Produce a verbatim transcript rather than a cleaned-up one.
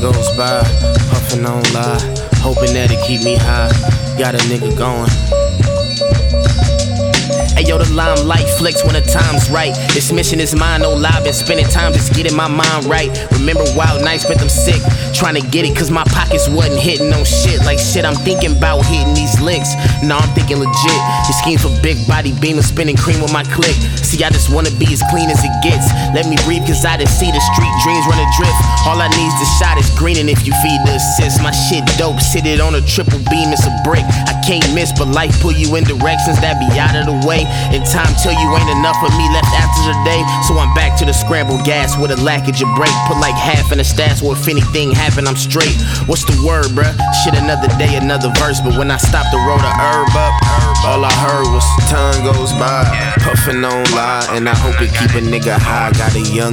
goes by, puffin' on lie, hoping that it keep me high. Got a nigga going. Ayo, the limelight flicks when the time's right. This mission is mine, no lie. Been spending time just getting my mind right. Remember wild nights, spent them sick, trying to get it, cause my pockets wasn't hitting on shit. Like shit, I'm thinking about hitting these licks. Nah, I'm thinking legit. This scheme for big body beam and spinning cream with my click. See, I just wanna be as clean as it gets. Let me breathe, cause I just see the street dreams run adrift. All I need is the shot is green, and if you feed the assist, my shit dope. Sit it on a triple beam, it's a brick. I can't miss, but life pull you in directions that be out of the way. And time tell you ain't enough of me left after the day. So I'm back to the scrambled gas with a lackage of break. Put like half in the stats, where if anything happen, I'm straight. What's the word, bruh? Shit, another day, another verse. But when I stopped to roll the herb up, all I heard was time goes by, puffin' on lie, and I hope it keep a nigga high. Got a young